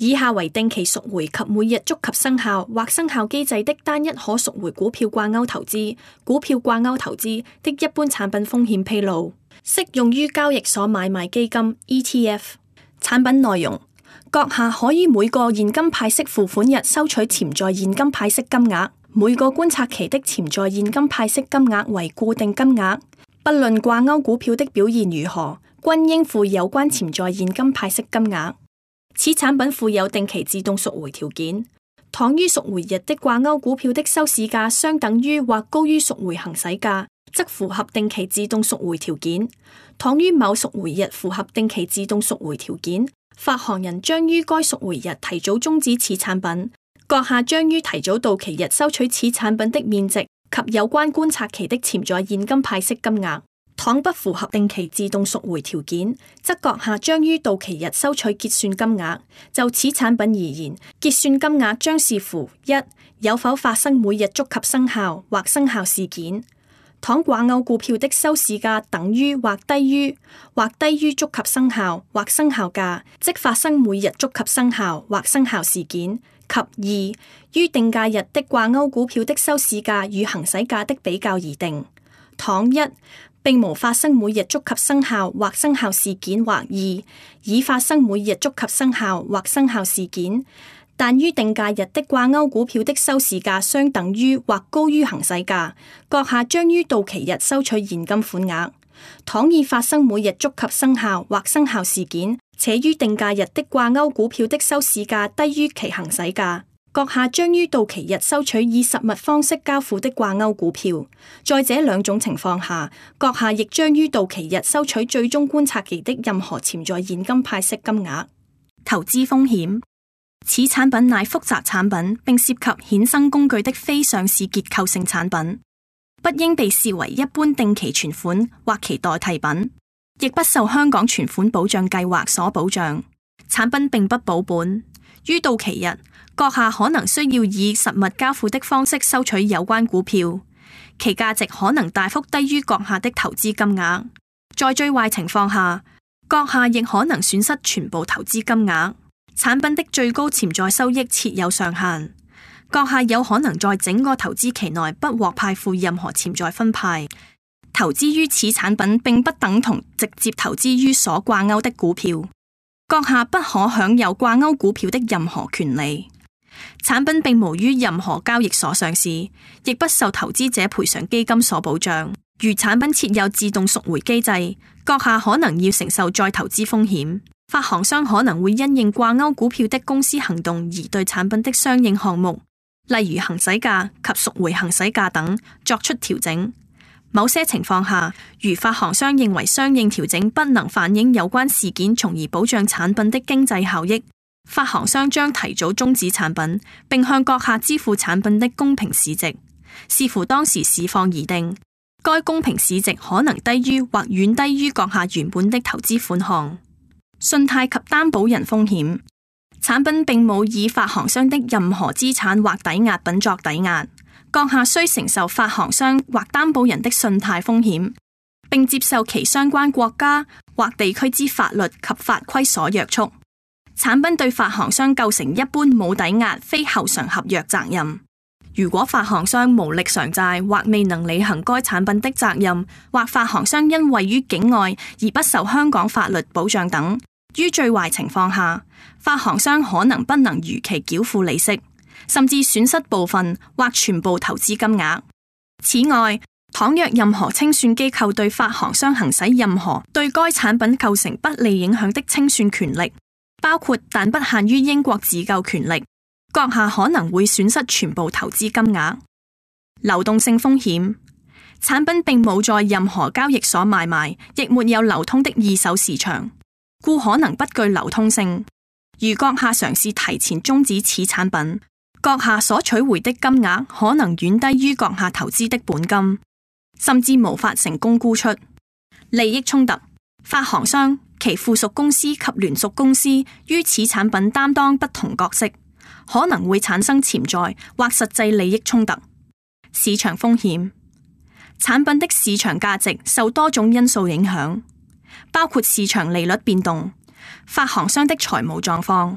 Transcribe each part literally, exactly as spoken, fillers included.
以下為定期贖回及每日觸及生效或生效機制的單一可贖回股票掛鈎投資、股票掛鈎投資的一般產品風險披露，適用於交易所買賣基金 E T F。 產品內容：閣下可於每個現金派息付款日收取潛在現金派息金額，每個觀察期的潛在現金派息金額為固定金額，不論掛鈎股票的表現如何，均應付有關潛在現金派息金額。此產品附有定期自動贖回條件，倘於贖回日的掛鈎股票的收市價相等於或高於贖回行使價，則符合定期自動贖回條件；倘於某贖回日符合定期自動贖回條件，發行人將於該贖回日提早終止此產品，閣下將於提早到期日收取此產品的面值及有關觀察期的潛在現金派息金額。倘不符合定期自動贖回條件，則閣下將於到期日收取結算金額。就此產品而言，結算金額將視乎一有否發生每日觸及生效或生效事件。倘掛鈎股票的收市價等於或低於或低於觸及生效或生效價，即發生每日觸及生效或生效事件。及二於定價日的掛鈎股票的收市價與行使價的比較而定。倘一並無發生每日觸及生效或生效事件，或二已發生每日觸及生效或生效事件，但於定價日的掛鈎股票的收市價相等於或高於行使價，閣下將於到期日收取現金款額。倘已發生每日觸及生效或生效事件，且於定價日的掛鈎股票的收市價低於其行使價，閣下將於到期日收取以實物方式交付的掛鈎股票。在這兩種情況下，閣下亦將於到期日收取最終觀察期的任何潛在現金派息金額。投資風險：此產品乃複雜產品，並涉及衍生工具的非上市結構性產品，不應被視為一般定期存款或其代替品，亦不受香港存款保障計劃所保障。產品並不保本，於到期日，閣下可能需要以實物交付的方式收取有關股票，其價值可能大幅低於閣下的投資金額。在最壞情況下，閣下亦可能損失全部投資金額。產品的最高潛在收益設有上限，閣下有可能在整個投資期內不獲派付任何潛在分派。投資於此產品並不等同直接投資於所掛鈎的股票，閣下不可享有掛鈎股票的任何權利。產品並無於任何交易所上市，亦不受投資者賠償基金所保障。如產品設有自動贖回機制，閣下可能要承受再投資風險。發行商可能會因應掛鈎股票的公司行動而對產品的相應項目，例如行使價及贖回行使價等作出調整。某些情況下，如發行商認為相應調整不能反映有關事件，從而保障產品的經濟效益，發行商將提早終止產品，並向閣下支付產品的公平市值，視乎當時市況而定。該公平市值可能低於或遠低於閣下原本的投資款項。信貸及擔保人風險：產品並冇以發行商的任何資產或抵押品作抵押，閣下需承受發行商或擔保人的信貸風險，並接受其相關國家或地區之法律及法規所約束。產品對發行商構成一般冇抵押非後償合約責任。如果發行商無力償債或未能履行該產品的責任，或發行商因位於境外而不受香港法律保障等，於最壞情況下，發行商可能不能如期繳付利息，甚至損失部分或全部投資金額。此外，倘若任何清算機構對發行商行使任何對該產品構成不利影響的清算權力，包括但不限於英國自救權力，閣下可能會損失全部投資金額。流動性風險：產品並冇在任何交易所買賣，亦沒有流通的二手市場，故可能不具流通性。如閣下嘗試提前終止此產品，閣下所取回的金額可能遠低於閣下投資的本金，甚至無法成功沽出。利益衝突：發行商、其附屬公司及聯屬公司於此產品擔當不同角色，可能會產生潛在或實際利益衝突。市場風險：產品的市場價值受多種因素影響，包括市場利率變動、發行商的財務狀況、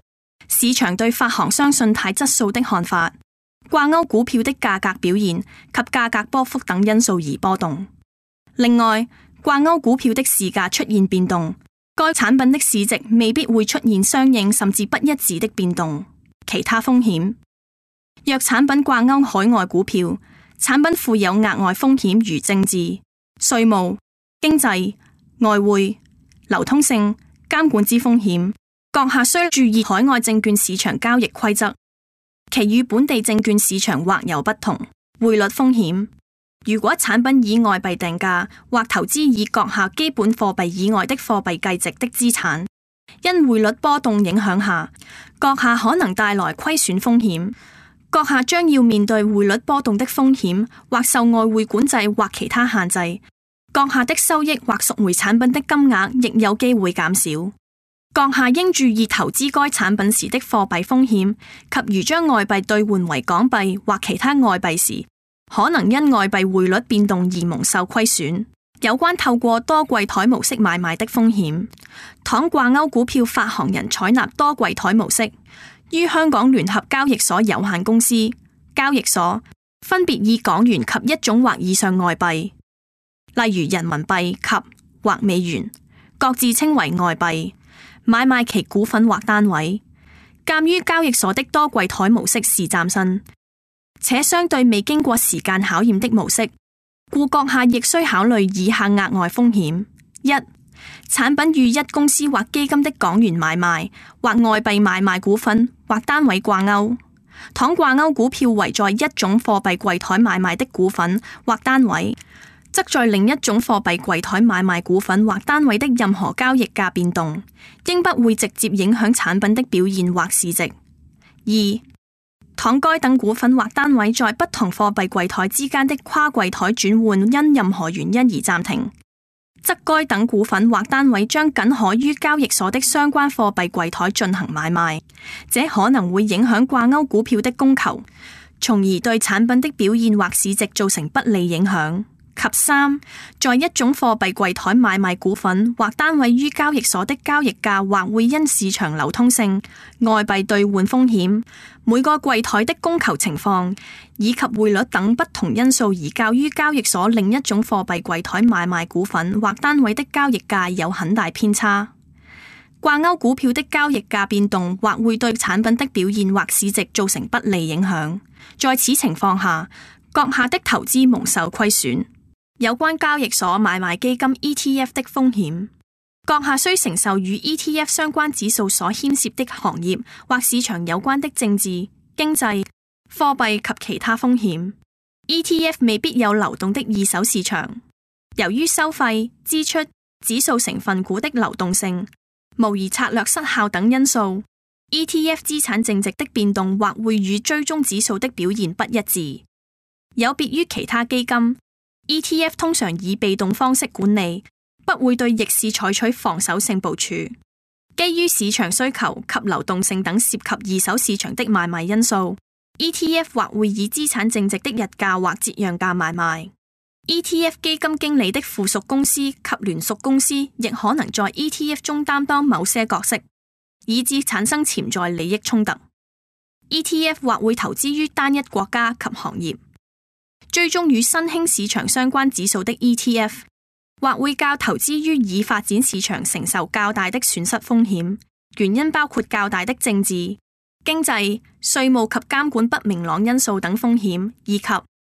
市場對發行商信貸質素的看法、掛鈎股票的價格表現及價格波幅等因素而波動。另外，掛鈎股票的市價出現變動，該產品的市值未必會出現相應甚至不一致的變動。其他風險，若產品掛鈎海外股票，產品附有額外風險如政治、稅務、經濟、外匯、流通性、監管之風險，閣下需注意海外證券市場交易規則，其與本地證券市場或有不同。匯率風險，如果產品以外幣定價或投資以閣下基本貨幣以外的貨幣計值的資產，因匯率波動影響下，閣下可能帶來虧損風險。閣下將要面對匯率波動的風險，或受外匯管制或其他限制。閣下的收益或贖回產品的金額亦有機會減少。閣下應注意投資該產品時的貨幣風險，及如將外幣兌換為港幣或其他外幣時，可能因外幣匯率變動而蒙受虧損。有關透過多櫃台模式買賣的風險，倘掛鈎股票發行人採納多櫃台模式，於香港聯合交易所有限公司交易所分別以港元及一種或以上外幣，例如人民幣及或美元，各自稱為外幣，買賣其股份或單位。鑒於交易所的多櫃台模式是嶄新且相對未經過時間考驗的模式，故閣下亦需考慮以下額外風險：一、產品與一公司或基金的港元買賣或外幣買賣股份或單位掛鈎，倘掛鈎股票為在一種貨幣櫃台買賣的股份或單位，則在另一種貨幣櫃台買賣股份或單位的任何交易價變動，應不會直接影響產品的表現或市值。二、倘該等股份或單位在不同貨幣櫃台之間的跨櫃台轉換因任何原因而暫停，則該等股份或單位將僅可於交易所的相關貨幣櫃台進行買賣，這可能會影響掛鈎股票的供求，從而對產品的表現或市值造成不利影響。及三，在一種貨幣櫃台買賣股份或單位於交易所的交易價或會因市場流通性、外幣兌換風險、每個櫃台的供求情況以及匯率等不同因素而較於交易所另一種貨幣櫃台買賣股份或單位的交易價有很大偏差。掛鈎股票的交易價變動或會對產品的表現或市值造成不利影響，在此情況下，閣下的投資蒙受虧損。有關交易所買賣基金 E T F 的風險，閣下需承受與 E T F 相關指數所牽涉的行業或市場有關的政治、經濟、貨幣及其他風險。E T F 未必有流動的二手市場，由於收費、支出、指數成分股的流動性、模擬策略失效等因素， E T F 資產淨值的變動或會與追蹤指數的表現不一致。有別於其他基金，E T F 通常以被動方式管理，不會對逆市採取防守性部署。基於市場需求及流動性等涉及二手市場的買賣因素， E T F 或會以資產淨值的日價或折讓價買賣。E T F 基金經理的附屬公司及聯屬公司亦可能在 E T F 中擔當某些角色，以致產生潛在利益衝突。E T F 或會投資於單一國家及行業。追蹤與新興市場相關指數的 E T F， 或會較投資於已發展市場承受較大的損失風險，原因包括較大的政治、經濟、稅務及監管不明朗因素等風險，以及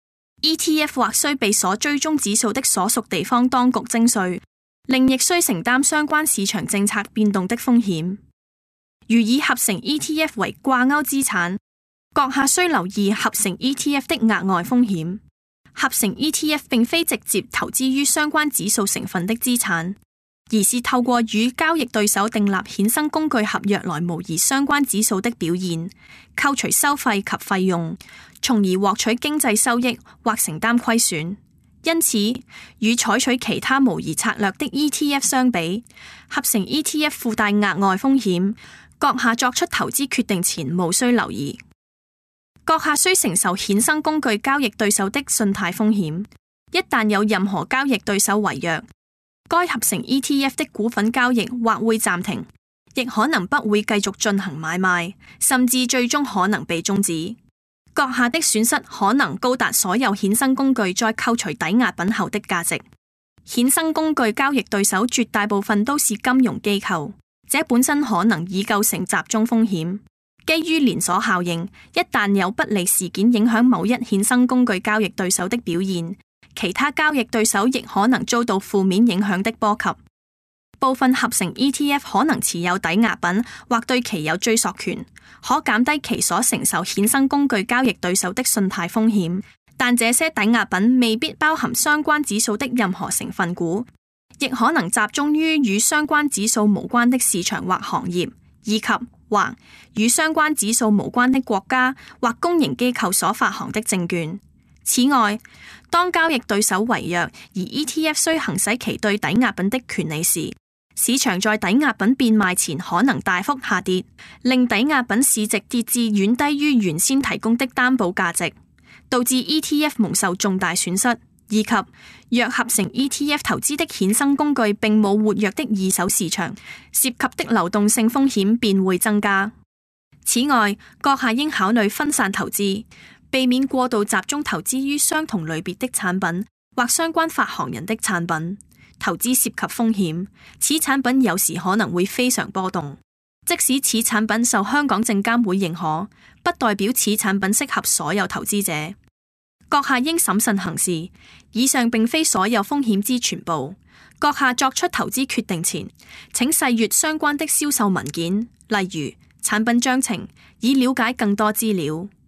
E T F 或須被所追蹤指數的所屬地方當局徵稅，另亦須承擔相關市場政策變動的風險。如以合成 E T F 為掛鈎資產，閣下須留意合成 E T F 的額外風險。合成 E T F 並非直接投資於相關指數成分的資產，而是透過與交易對手訂立衍生工具合約來模擬相關指數的表現，扣除收費及費用，從而獲取經濟收益或承擔虧損。因此，與採取其他模擬策略的 E T F 相比，合成 E T F 附帶額外風險，閣下作出投資決定前務須留意。閣下需承受衍生工具交易對手的信貸風險，一旦有任何交易對手違約，該合成 E T F 的股份交易或會暫停， 亦可能不會繼續進行買賣，甚至最終可能被終止。閣下的損失可能高達所有衍生工具再扣除抵押品後的價值。衍生工具交易對手絕大部分都是金融機構，這本身可能已構成集中風險。基於連鎖效應，一旦有不利事件影響某一衍生工具交易對手的表現，其他交易對手亦可能遭到負面影響的波及。部分合成 E T F 可能持有抵押品或對其有追溯權，可減低其所承受衍生工具交易對手的信貸風險，但這些抵押品未必包含相關指數的任何成分股，亦可能集中於與相關指數無關的市場或行業，以及或與相關指數無關的國家或公營機構所發行的證券。此外，當交易對手違約而 E T F 需行使其對抵押品的權利時，市場在抵押品變賣前可能大幅下跌，令抵押品市值跌至遠低於原先提供的擔保價值，導致 E T F 蒙受重大損失，以及若合成 E T F 投資的衍生工具並冇活躍的二手市場，涉及的流動性風險便會增加。此外，閣下應考慮分散投資，避免過度集中投資於相同類別的產品或相關發行人的產品。投資涉及風險，此產品有時可能會非常波動。即使此產品受香港證監會認可，不代表此產品適合所有投資者。閣下應審慎行事。以上並非所有風險之全部。閣下作出投資決定前，請細閱相關的銷售文件，例如產品章程，以了解更多資料。